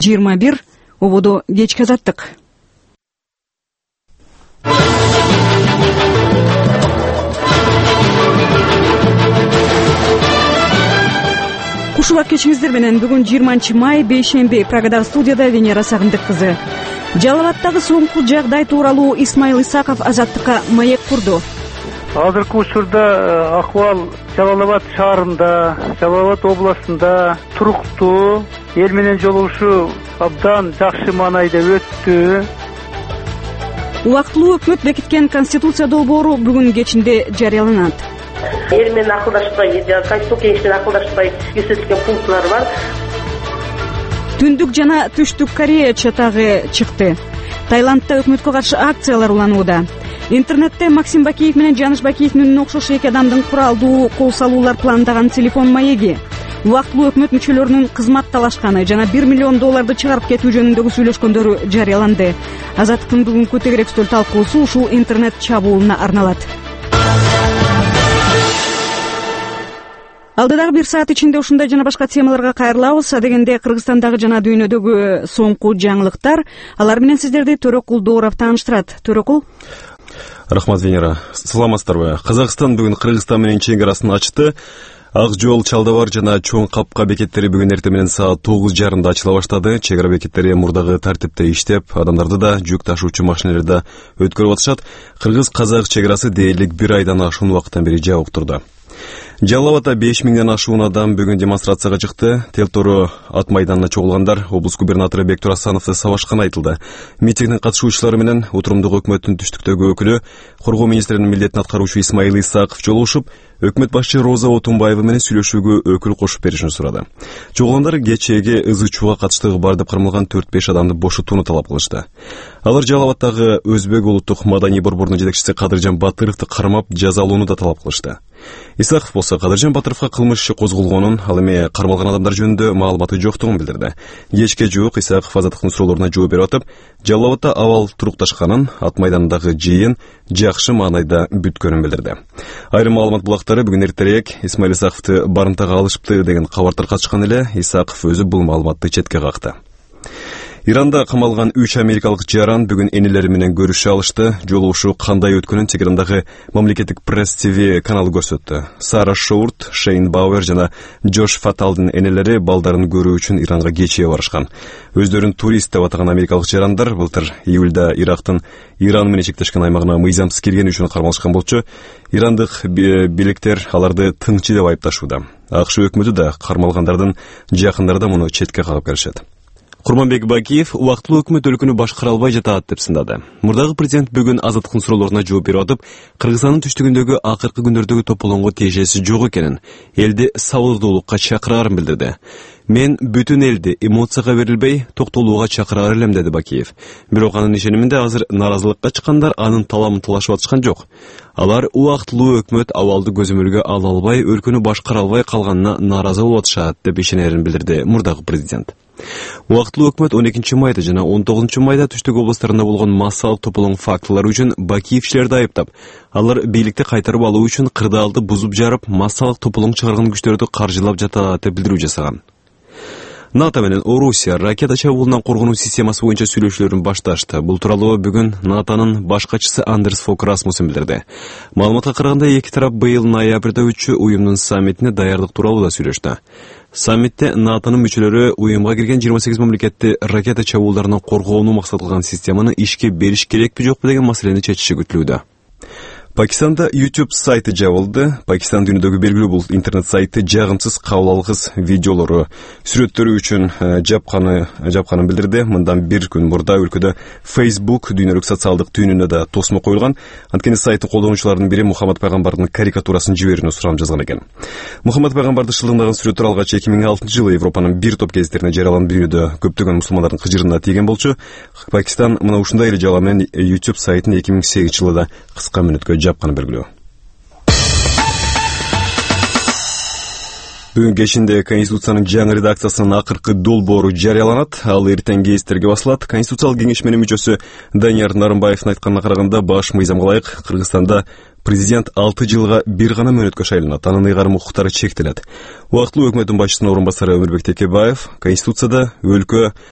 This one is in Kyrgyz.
21, ободо кечки азаттык. Кушулап кечиңиздер менен бүгүн 20 май бейшемби Прагадагы студияда Венера Сагындык кызы. Жалал абаддагы соңку жагдай тууралуу Исмаил Исаков Азаттыкка маек курду. Азыркы учурда акыбал Жалал Абад шаарында, Жалал Абад областында туруктуу, эл менен жолугушуу абдан жакшы маанайда өттү. Убактылуу өкмөт бекиткен Конституция долбоору бүгүн кечинде жарыяланат. Эл менен акылдашпай, Конституция кеңешинен акылдашпай көрсөтүлгөн пунктлар бар. Түндүк жана Түштүк Корея чатагы чыкты. Таиландда өкмөткө каршы акциялар уланууда. Интернетте Максим Бакиев менен Жаныш Бакиевдин үнүнө окшош эки адамдын куралдуу кол салуулар пландаган телефон маеги, убактылуу өкмөт мүчөлөрүнүн кызмат талашканы жана $1 миллион чыгарып кетүү жөнүндөгү сүйлөшкөндөрү жарыяланды. Азаттыктын бүгүнкү тегерек стөл талкуусу ушул интернет чабуулуна арналат. Алдыдагы 1 саат ичинде ушундай жана башка темаларга кайрылабыз. Адегенде Кыргызстандагы жана дүйнөдөгү соңку жаңылыктар. Алар менен сиздерди Төрөкул Дооров тааныштырат. Төрөкул. Рахмат, Венера. Саламатсыздарбы? Казакстан бүгүн Кыргызстан менен чек арасын ачты. Ак жол, Чалдабар жана Чоң Капка бекеттери бүгүн эртең менен саат 9:30 ачыла баштады. Чек ара бекеттери мурдагы тартипте иштеп, адамдарды да, жүк ташуучу машиналарды да өткөрүп атышат. Кыргыз-казак чек арасы дээрлик 1 айдан ашуун убакыттан бери жабык турду. Жалал Абадда 5000ден ашуун адам бүгүн демонстрацияга чыкты. Телтору ат майданына чогулгандар облус губернатору Бектур Асановду сабашканы айтылды. Митингдин катышуучулары менен отурумдук өкмөттүн түштүктөгү өкүлү, коргоо министринин милдетин аткаруучу Исмаил Исаков жолугушуп, өкмөт башчы Роза Отунбаева менен сүйлөшүүгө өкүл кошуп беришин сурады. Чогулгандар кечээги ызы-чууга катыштыгы бар деп кармалган 4-5 адамды бошотууну талап кылышты. Алар Жалал Абаддагы Өзбек улуттук маданий борборунун жетекчиси Кадыржан Батыровду кармап жазалоону да талап кылышты. Исаков болсо Кадыржан Батыровго кылмыш иши козголгонун, ал эми кармалган адамдар жөнүндө маалыматы жоктугун билдирди. Кечке жуук Исаков Азаттыктын суроолоруна жооп берип атып, Жалал Абадда абал турукташканын, ат майданындагы жыйын жакшы маанайда бүткөнүн билдирди. Айрым маалымат булактары бүгүн эртерээк Исмаил Исаковду барымтага алышыпты деген кабар таркатышкан эле Исаков өзү бул маалыматты четке какты. Иранда камалган 3 америкалык жаран бүгүн энелери менен көрүшө алышты. Жолугушуу кандай өткөнүн Тегерандагы мамлекеттик пресс ТВ каналы көрсөттү. Сара Шоурт, Шейн Бауэр жана Джош Фаталдын энелери балдарын көрүү үчүн Иранга кечээ барышкан. Өздөрүн турист деп атаган америкалык жарандар былтыр июлда Ирактын Иран менен чектешкен аймагына мыйзамсыз киргени үчүн кармалышкан болчу. Ирандык бийликтер аларды тыңчы деп айыпташууда. АКШ өкмөтү да кармалгандардын жакындары да муну четке кагып келишет. Курманбек Бакиев убактылуу өкмөт өлкөнү башкара албай жатат деп сындады. Мурдагы президент бүгүн Азаттыктын суроолоруна жооп берип атып, Кыргызстандын түштүгүндөгү акыркы күндөрдөгү тополоңго тиешеси жок экенин, элди сабырдуулукка чакырарын билдирди. Мен бүтүн элди эмоцияга берилбей, токтолууга чакырар элем, деди Бакиев. Бирок анын ишениминде азыр наразылыкка чыккандар анын таламын талашып атышкан жок. Алар убактылуу өкмөт абалды көзөмөлгө ала албай, өлкөнү башкара албай калганына нааразы болуп атышат деп ишенерин билдирди мурдагы президент. Убактылуу өкмөт 12 майда жана 19 майда түштүк областарында болгон массалык тополоң фактылары үчүн Бакиевчилерди айыптап, алар бийликти кайтарып алуу үчүн кырдаалды бузуп жарып, массалык тополоң чыгарган күчтөрдү каржылап жатат деп билдирүү жасаган. НАТО менен Орусия ракета чабуулунан коргонуу системасы боюнча сүйлөшүүлөрүн башташты. Бул тууралуу бүгүн НАТОнун башкачысы Андерс Фок Расмуссен билдирди. Маалыматка караганда эки тарап быйыл ноябрда өтчү уюмдун саммитине даярдык тууралуу да сүйлөштү. Саммитте НАТОнун мүчөлөрү уюмга кирген 28 мамлекетти ракета чабуулдарынан коргоону максат кылган системаны ишке бериш керекпи жокпу деген маселени чечиши күтүлүүдө. Пакистанда YouTube сайты жабылды. Пакистан дүйнөдөгү белгилүү бул интернет сайты жагымсыз кабыл алгыс видеолору, сүрөттөрү үчүн жапканын билдирди. Мындан бир күн мурда өлкөдө Facebook дүйнөлүк социалдык түйүнүнө да тосмо коюлган. Анткени сайттын колдонуучуларынын бири Мухаммад пайгамбардын карикатурасын жиберүүнү сурап жазган экен. Мухаммад пайгамбарды шылдыңдаган сүрөттөр алгач 2006 жылы Европанын бир топ гезиттерине жарыяланып, дүйнөдө көптөгөн мусулмандардын кыжырына тийген болчу. Пакистан мына ушундай эле жала менен YouTube сайтын 2008 жылда кыска мүнөткө жапканы белгилүү. Бүгүн кечинде Конституциянын жаңы редакциясынын акыркы долбоору жарыяланат. Ал эртең гезиттерге басылат. Конституциялык кеңешменин мүчөсү Данияр Нарымбаевдин айтканына караганда, баш мыйзамга ылайык Кыргызстанда президент 6 жылга бир гана мөөнөткө шайланат. Анын ыйгарым укуктары чектелет. Убактылуу өкмөттүн башчысынын орун басары Өмүрбек Текебаев Конституцияда өлкө